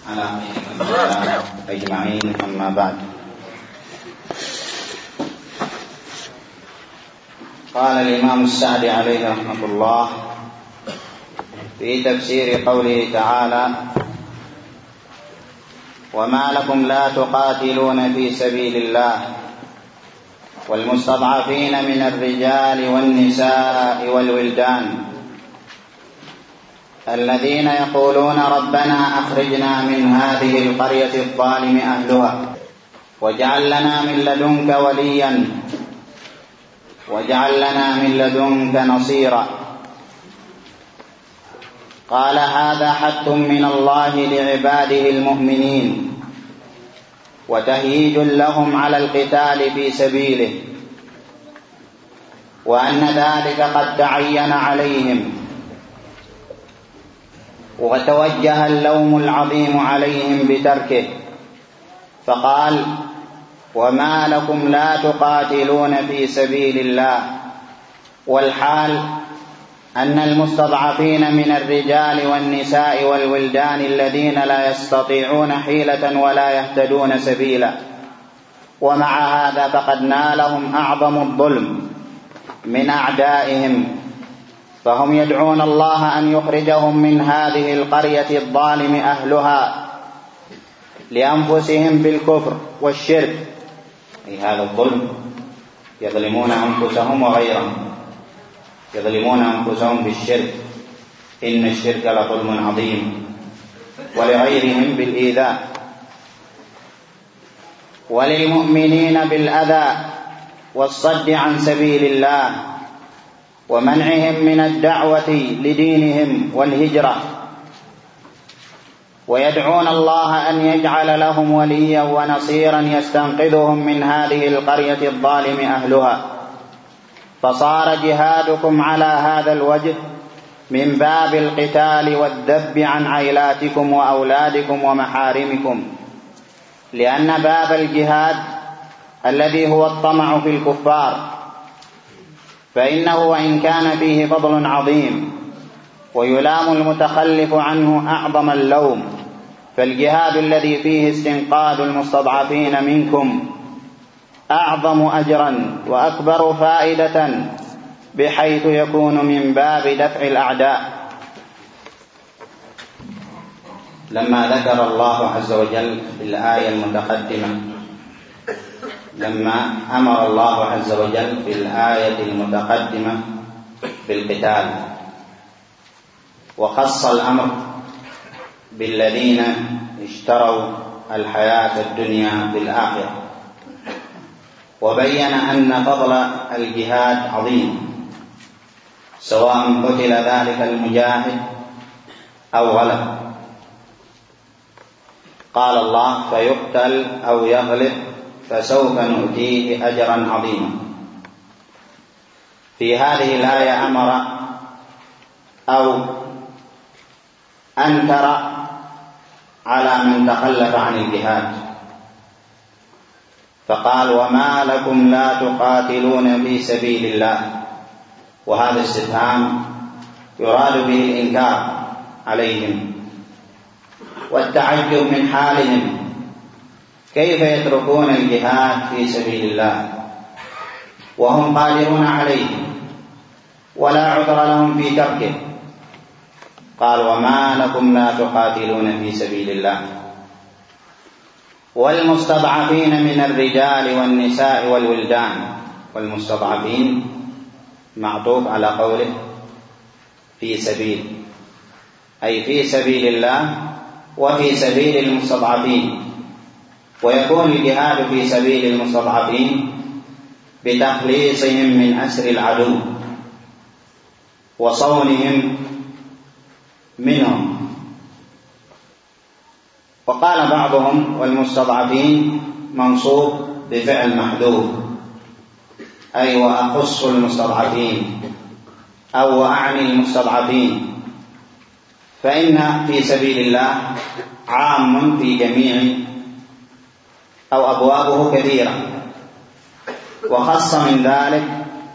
على خير أجمعين. أما بعد، قال الإمام السعدي عليه رحمة الله في تفسير قوله تعالى: وما لكم لا تقاتلون في سبيل الله والمستضعفين من الرجال والنساء والولدان الذين يقولون ربنا أخرجنا من هذه القرية الظالم أهلها واجعل لنا من لدنك وليا واجعل لنا من لدنك نصيرا. قال: هذا حث من الله لعباده المؤمنين وتهييج لهم على القتال في سبيله، وأن ذلك قد تعين عليهم، وتوجه اللوم العظيم عليهم بتركه، فقال: وما لكم لا تقاتلون في سبيل الله، والحال أن المستضعفين من الرجال والنساء والولدان الذين لا يستطيعون حيلة ولا يهتدون سبيلا، ومع هذا فقد نالهم أعظم الظلم من أعدائهم، فهم يدعون الله أن يخرجهم من هذه القرية الظالم أهلها لأنفسهم بالكفر والشرك، أي هذا الظلم، يظلمون أنفسهم وغيرهم، يظلمون أنفسهم بالشرك، إن الشرك لظلم عظيم، ولغيرهم بالإيذاء، وللمؤمنين بالأذى والصد عن سبيل الله ومنعهم من الدعوة لدينهم والهجرة، ويدعون الله أن يجعل لهم وليا ونصيرا يستنقذهم من هذه القرية الظالم أهلها. فصار جهادكم على هذا الوجه من باب القتال والذب عن عائلاتكم وأولادكم ومحارمكم، لأن باب الجهاد الذي هو الطمع في الكفار فإنه وإن كان فيه فضل عظيم ويلام المتخلف عنه أعظم اللوم، فالجهاد الذي فيه استنقاذ المستضعفين منكم أعظم أجرا وأكبر فائدة، بحيث يكون من باب دفع الأعداء. لما ذكر الله عز وجل في الآية المتقدمة، لما أمر الله عز وجل في الآية المتقدمة بالقتال، وخص الأمر بالذين اشتروا الحياة الدنيا بالآخرة، وبين أن فضل الجهاد عظيم، سواء قتل ذلك المجاهد أو غلب. قال الله: فيقتل أو يغلب فسوف نؤتيه أجرا عظيما. في هذه الآية أمر أو أنكر على من تخلف عن الجهاد، فقال: وما لكم لا تقاتلون في سبيل الله، وهذا استفهام يراد به الإنكار عليهم والتعجب من حالهم، كيف يتركون الجهاد في سبيل الله وهم قادرون عليه ولا عذر لهم في تركه؟ قال: وما لكم لا تقاتلون في سبيل الله والمستضعفين من الرجال والنساء والولدان. والمستضعفين معطوف على قوله في سبيل، أي في سبيل الله وفي سبيل المستضعفين. ويكون الجهاد في سبيل المستضعفين بتخليصهم من أسر العدو وصونهم منهم. وقال بعضهم: والمستضعفين منصوب بفعل محذوف، أي وأخص المستضعفين أو وأعني المستضعفين، فإن في سبيل الله عام في جميع أو أبوابه كثيرة، وخص من ذلك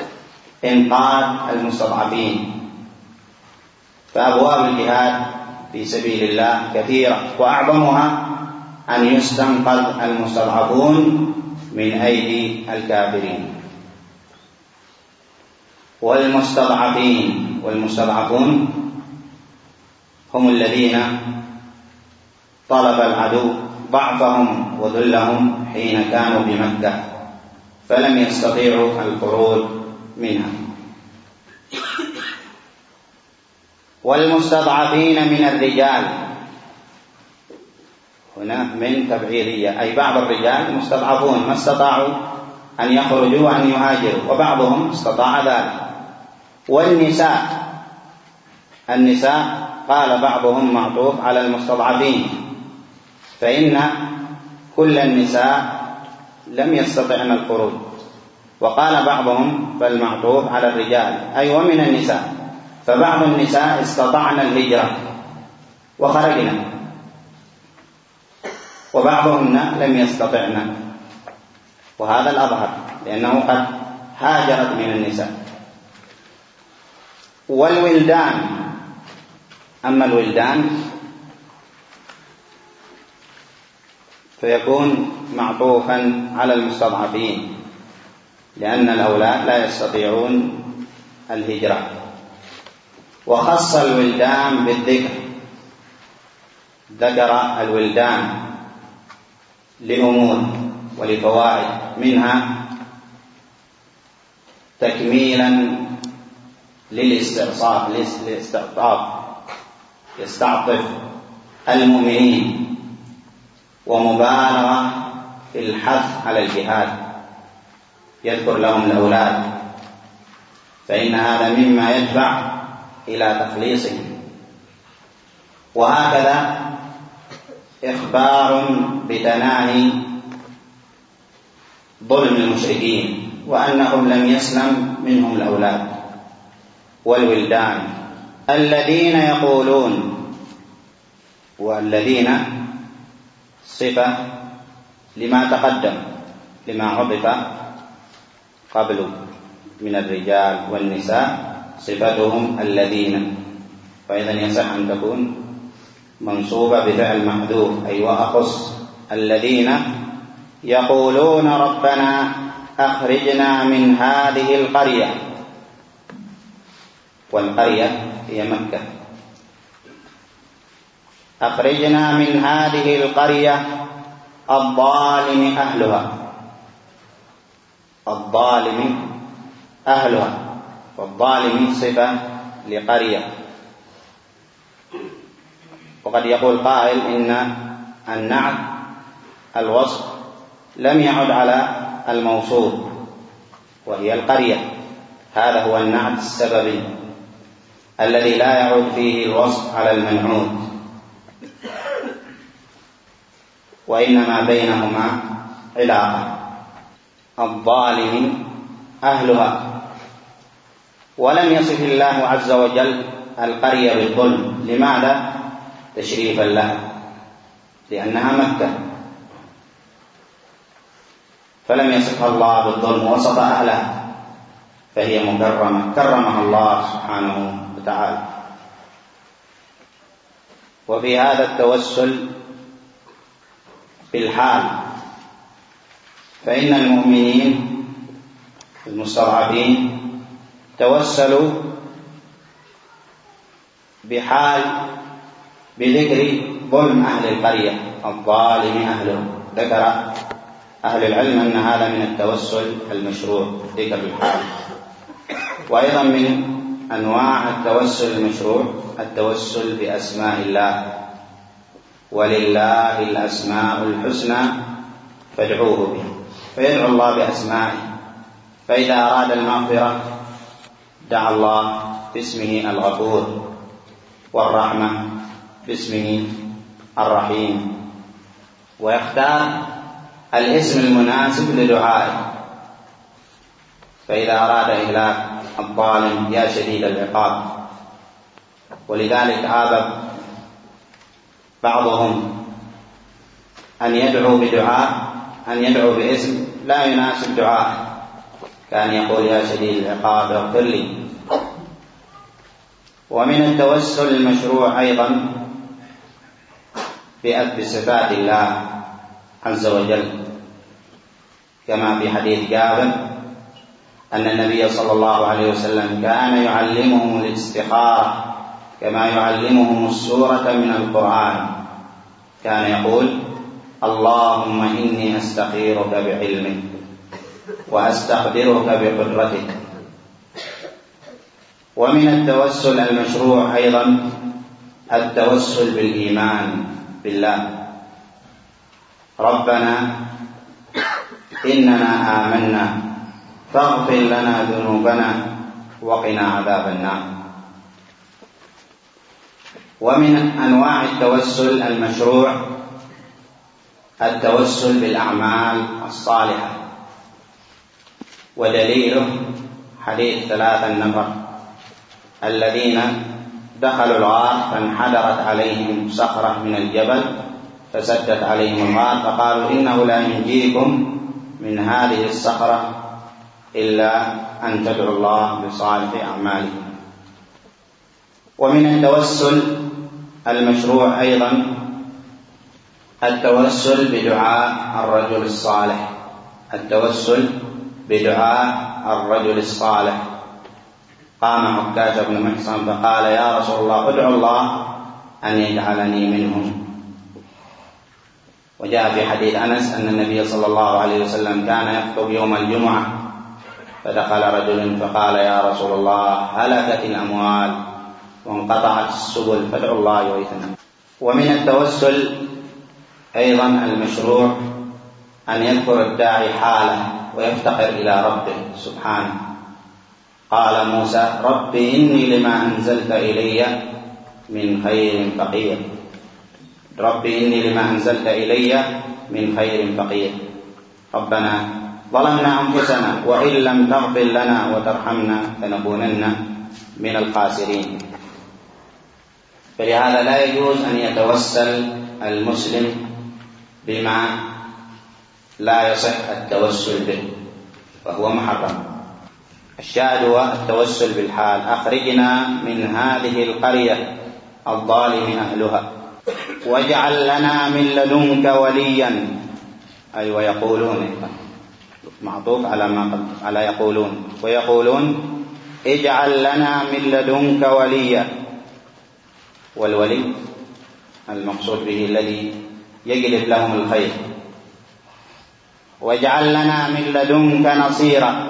إنقاذ المستضعفين. فأبواب الجهاد في سبيل الله كثيرة، وأعظمها أن يستنقذ المستضعفون من أيدي الكافرين. والمستضعفون هم الذين طلب العدو ضعفهم وذلهم حين كانوا بمكة فلم يستطيعوا الخروج منها. والمستضعفين من الرجال هنا من تبعيرية، أي بعض الرجال مستضعفون ما استطاعوا أن يخرجوا وأن يهاجروا، وبعضهم استطاع ذلك. والنساء قال بعضهم معطوف على المستضعفين، فإن كل النساء لم يستطعن الخروج، وقال بعضهم بل معطوف على الرجال أي ومن النساء، فبعض النساء استطعن الهجرة وخرجنا، وبعضهن لم يستطعن، وهذا الأظهر لأنه قد هاجرت من النساء. والولدان، أما الولدان فيكون معطوفا على المستضعفين لأن الأولاد لا يستطيعون الهجرة، وخص الولدان بالذكر، ذكر الولدان لأمور ولفوائد، منها تكميلا يستعطف المؤمنين، ومبالغة في الحث على الجهاد، يذكر لهم الأولاد، فإن هذا مما يدفع إلى تخليصهم. وهكذا إخبار بتناهي ظلم المشركين وأنهم لم يسلم منهم الأولاد والولدان الذين يقولون، والذين صفة لما تقدم لما عطف قبل من الرجال والنساء صفتهم الذين، فإذا يصح أن تكون منصوبة بفعل محذوف، أي وأخص الذين يقولون ربنا أخرجنا من هذه القرية، والقرية هي مكة، أخرجنا من هذه القرية الظالم أهلها، والظالم صفة لقرية. وقد يقول قائل إن النعت الوصف لم يعد على الموصوف وهي القرية، هذا هو النعت السببي الذي لا يعود فيه الوصف على المنعوت، وإنما بينهما علاقة. الظالم أهلها، ولم يصف الله عز وجل القرية بالظلم، لماذا؟ تشريفا لها، لأنها مكة، فلم يصفها الله بالظلم، وصف أهلها فهي مكرمة، كرمها الله سبحانه وتعالى. وفي هذا التوسل بالحال، فإن المؤمنين المستضعفين توسلوا بحال بذكر ظلم أهل القرية الظالم أهله، ذكر أهل العلم أن هذا من التوسل المشروع، ذكر الحال. وأيضا من أنواع التوسل المشروع التوسل بأسماء الله، ولله الأسماء الحسنى فادعوه به، فيدعو الله بأسمائه، فإذا أراد المغفرة دعا الله باسمه الغفور، والرحمة باسمه الرحيم، ويختار الاسم المناسب لدعائه، فإذا أراد إهلاك الظالم يا شديد العقاب. ولذلك هذا بعضهم أن يدعو بدعاء، أن يدعو باسم لا يناسب دعاء، كان يقول يا شديد العقاب اغفر لي. ومن التوسل المشروع أيضا بصفات الله عز وجل، كما في حديث جابر أن النبي صلى الله عليه وسلم كان يعلمهم الاستخارة كما يعلمهم السورة من القرآن. كان يقول: اللهم إني أستخيرك بعلمك وأستقدرك بقدرتك. ومن التوسل المشروع أيضا التوسل بالإيمان بالله. ربنا إننا آمنا فاغفر لنا ذنوبنا وقنا عذاب النار. ومن أنواع التوسل المشروع التوسل بالأعمال الصالحة، ودليله حديث 3 نفر الذين دخلوا الغار فانحدرت عليهم صخرة من الجبل فسدت عليهم الغار، فقالوا: إنه لا ينجيكم من هذه الصخرة إلا أن تدعوا الله بصالح أعمالكم. ومن التوسل المشروع أيضا التوسل بدعاء الرجل الصالح. التوسل بدعاء الرجل الصالح. قام عكاشة بن محصن فقال: يا رسول الله ادعو الله أن يجعلني منهم. وجاء في حديث أنس أن النبي صلى الله عليه وسلم كان يخطب يوم الجمعة فدخل رجل فقال: يا رسول الله هلكت الأموال وانقطعت السبل فادعوا الله يغيثنا. ومن التوسل أيضا المشروع أن يذكر الداعي حاله ويفتقر إلى ربه سبحانه. قال موسى: رب إني لما أنزلت إلي من خير فقير. رب إني لما أنزلت إلي من خير فقير. ربنا ظلمنا أنفسنا وإن لم تغفر لنا وترحمنا لنكونن من الخاسرين. فلهذا لا يجوز أن يتوسل المسلم بما لا يصح التوسل به وهو محرم. الشاهد هو التوسل بالحال: أخرجنا من هذه القرية الظالم أهلها واجعل لنا من لدنك وليا. أي ويقولون معطوف على يقولون، ويقولون اجعل لنا من لدنك وليا. والولي المقصود به الذي يجلب لهم الخير. واجعل لنا من لدنك نصيرا.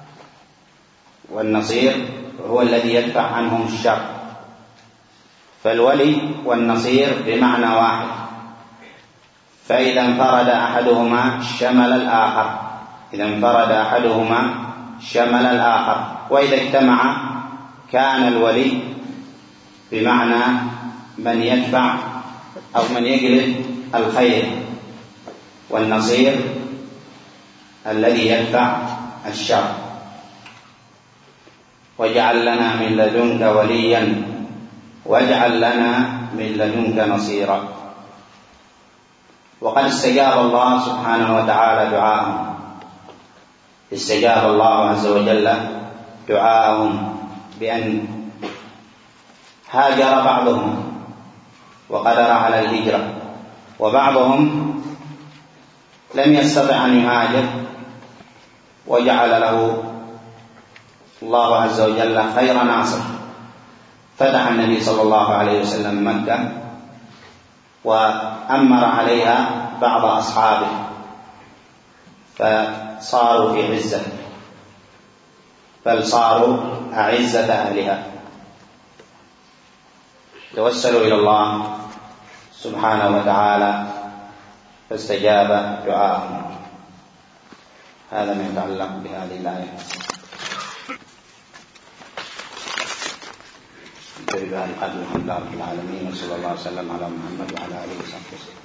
والنصير هو الذي يدفع عنهم الشر. فالولي والنصير بمعنى واحد، فإذا انفرد أحدهما شمل الآخر. إذا انفرد أحدهما شمل الآخر، وإذا اجتمع كان الولي بمعنى من يدفع أو من يجلب الخير، والنصير الذي يدفع الشر. واجعل لنا من لدنك وليا واجعل لنا من لدنك نصيرا. وقد استجاب الله سبحانه وتعالى دعاءهم. استجاب الله عز وجل دعاءهم بأن هاجر بعضهم وقدر على الهجرة، وبعضهم لم يستطع أن يهاجر وجعل له الله عز وجل خير ناصر. فتح النبي صلى الله عليه وسلم مكة وأمر عليها بعض أصحابه فصاروا في عزة، بل صاروا أعزة أهلها. توسلوا إلى الله سبحانه وتعالى فاستجاب دعاءهم. هذا ما يتعلق بهذه الآية. الحمد لله رب العالمين، وصلى الله وسلم على محمد وعلى آله وصحبه وسلم.